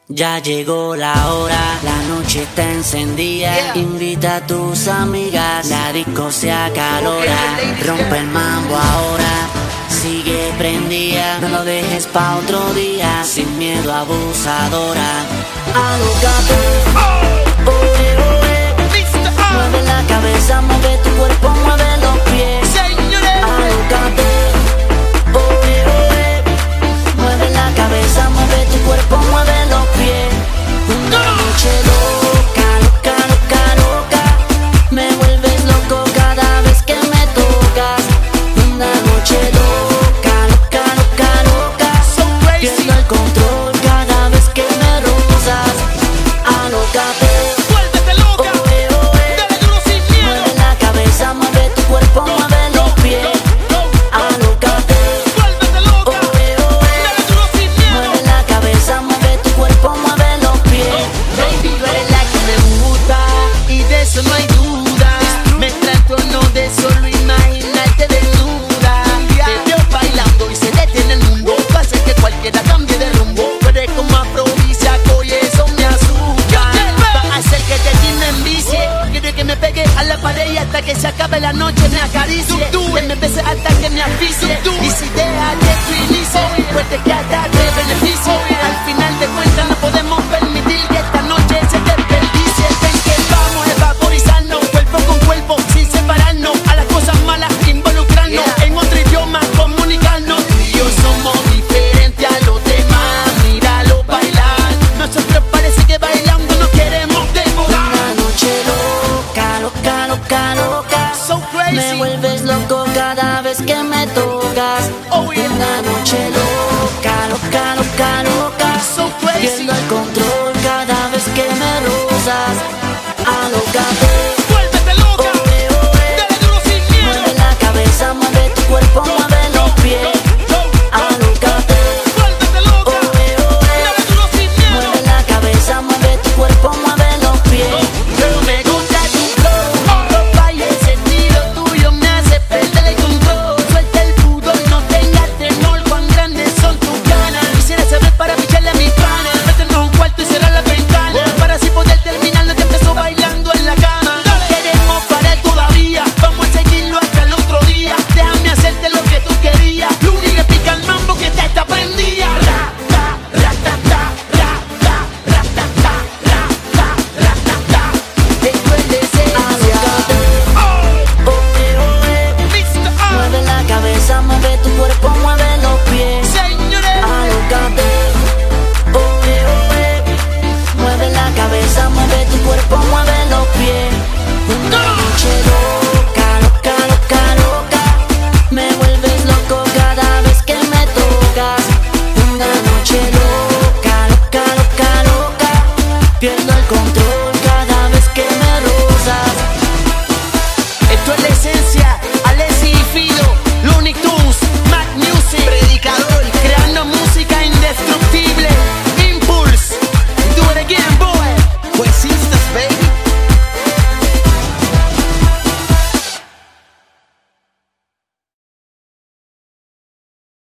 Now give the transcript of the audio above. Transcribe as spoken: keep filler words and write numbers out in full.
Ya llegó la hora, la noche está encendida. Yeah. Invita a tus amigas, la disco se acalora. Rompe el mambo ahora, sigue prendida. No lo dejes pa' otro día, sin miedo abusadora. Alócate, oh. oe, oe. Mueve la cabeza, mueve tu cuerpo, mueve los pies. Alócate, oe, oe. Mueve la cabeza, mueve tu cuerpo, mueve los pies. Una noche loca, loca, loca, loca. Me vuelves loco cada vez que me tocas. Una noche loca, loca, loca, loca. Pierdo el control cada vez que me rozas. Alócate, vuélvete loca, oe, oe. dale duro sin miedo. Mueve la cabeza, mueve tu cuerpo, mueve los pies. Alócate, Vuélvete loca, oe, oe. dale duro sin miedo. Mueve la cabeza, mueve tu cuerpo, mueve los pies. Baby, tú eres la que me gusta y de eso no hay duda. Me trato no de solo imaginarte desnuda. Te veo bailando y se detiene el mundo. Tú haces que cualquiera cambie de rumbo. Tú eres como afrodisíaco y eso me asusta. Va a hacer que te tiene envicie. Quiero que me pegue a la pared y hasta que se acabe la noche me acaricie. Que me bese hasta que me asfixie. Y si deja que tú inicie, pues te queda de beneficio. Al final de cuentas no podemos permitir que esta noche se desperdicie. Ven que vamos a evaporizarnos, cuerpo con cuerpo, sin separarnos. A las cosas malas involucrarnos, en otro idioma comunicarnos. Tú y yo somos diferentes a los demás, míralo bailar. Nosotros parece que bailando nos queremos devorar. Una noche loca, loca, loca, loca. So Me crazy. vuelves loco cada vez que me tocas. Oh, yeah. Una noche